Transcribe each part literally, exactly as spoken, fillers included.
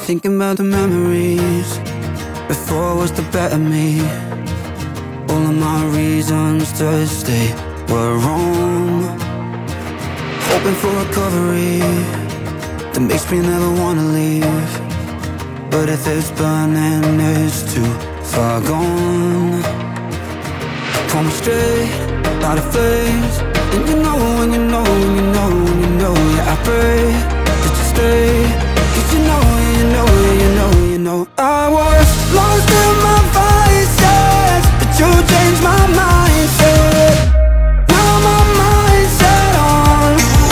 Thinking about the memories before was the better me. All of my reasons to stay were wrong. Hoping for recovery that makes me never wanna leave. But if it's burning, it's too far gone. Pull me straight out of flames, and you know when you know when you know when you know. Yeah, I pray that you stay, 'cause you know you know you know you know. I was lost in my vices, but you changed my mindset. Now my mindset on.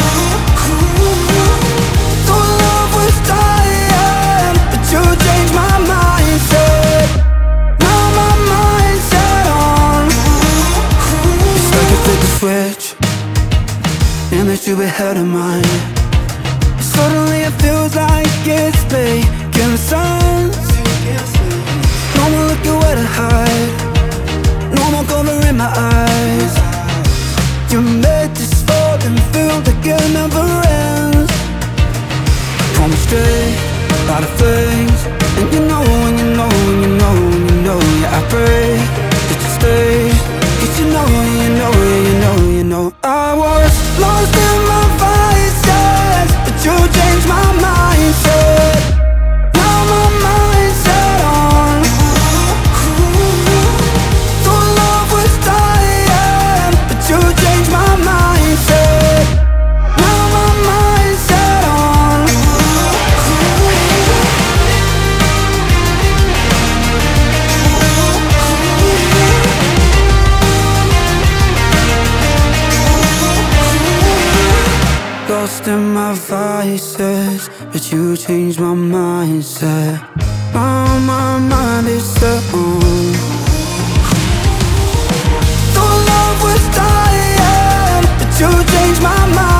Thought love was dying, but you changed my mindset. Now my mindset on. It's like you flipped the switch, and that you ahead of mine. Suddenly it feels like it's making sense. No more looking where to hide, no more covering my eyes. You made this fall and feel like it never ends. Pull me straight out of flames, and you know when you know when you know when you know. Yeah, I pray that you stay, 'cause you know you know you know you know. I was lost in my vices, but you changed my mindset. Now my mindset on. Thought love was dying, but you changed my mindset. Now my mindset on. Lost in my vices, but you changed my mindset. Now my mind is set on. Thought love was dying, but you changed my mind.